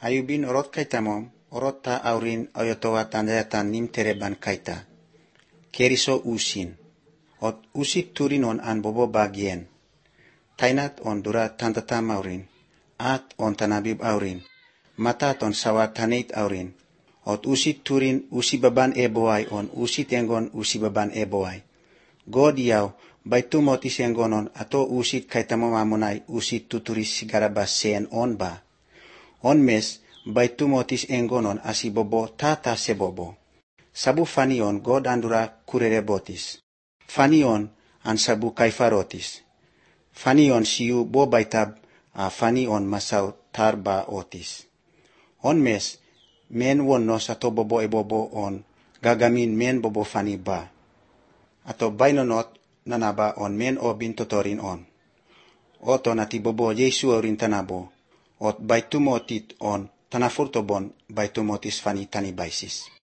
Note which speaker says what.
Speaker 1: Ayubin orot kaitamom, orot ta aurin oyotowa tandayatan nim tereban kaita. Keriso usin. Ot usit turinon an bobo bagien. Tainat on dura tantatam aurin. At on tanabib aurin. Matat on sawat taneit aurin. Ot usit turin usibaban eboai on usit enggon usibaban eboai. God yaw, baitumot isenggonon ato usit kaitamom amonai usit tuturis sigarabas seen on ba. On mes, baitumotis enggonon asibobo tata sebobo. Sabu fanion God andura kurerebotis. Fanion an sabu kaifarotis. Fanion siu bo baitab a fanion masau tarba otis. On mes, men won nos ato bobo ebobo on gagamin men bobo fani ba. Ato bainonot nanaba on men obin totorin on. Oto nati bobo Yesu orin tanabo. Ot baitumotit on tanafurtobon baitumotis fani tanibaisis.